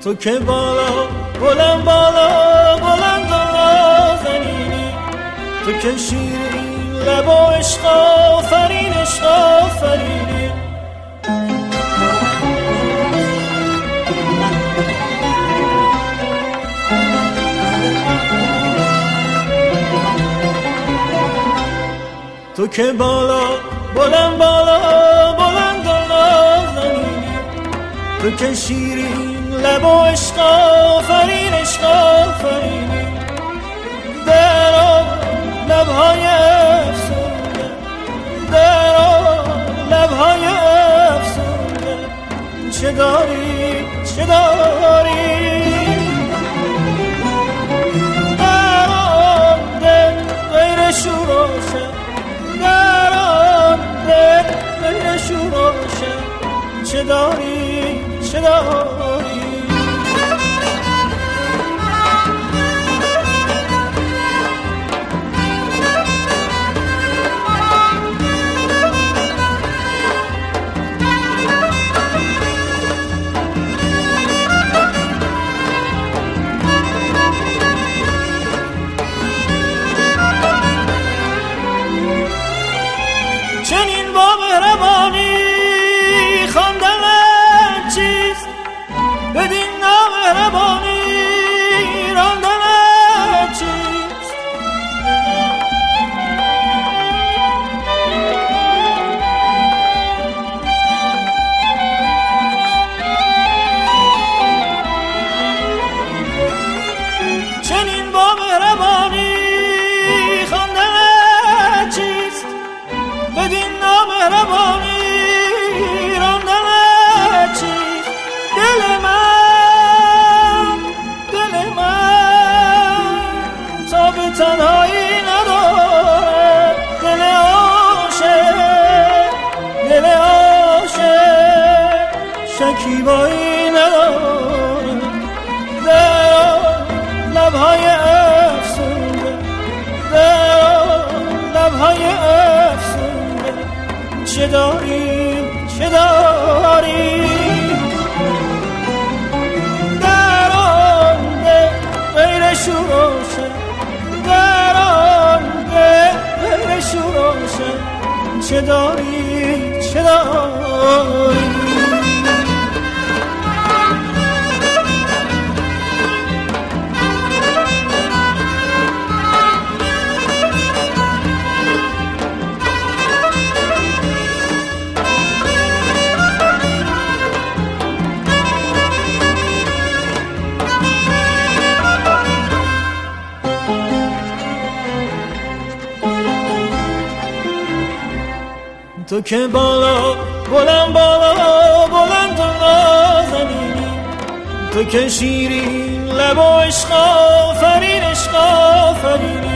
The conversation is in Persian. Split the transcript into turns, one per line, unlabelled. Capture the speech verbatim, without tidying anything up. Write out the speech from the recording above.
تو که بالا بلند بالا بلند نازنینی، تو که شیرین لب و عشق آفرین عشق آفرینی. تو که بالا بلند بالا بلند نازنینی، تو که شیرین لب و عشق آفرین عشق آفرینی. در آن لبهای افسونده، در آن لبهای افسونده، چه داری چه داری. در آن دل غیر شور و شر، در آن دل غیر شور و شر، چه داری چه داری. چنین با مهربانی خواندن چیز، بدین نامهربانی راندن چیز. چنین با مهربانی خواندن چیز، بدین نامهربانی راندن چیز. دل من دل من تا به تنهایی نداره، دل عاشق دل عاشق شکیبایی نداره. در لبهای افسونده، در لبهای افسونده، چه داری چه داری. در آن دل غیر شور و شر، در آن دل غیر شور و شر، چه داری چه داری. تو که بالا بلند بالا بلند نازنینی، تو که شیرین لب و عشق آفرین عشق آفرینی.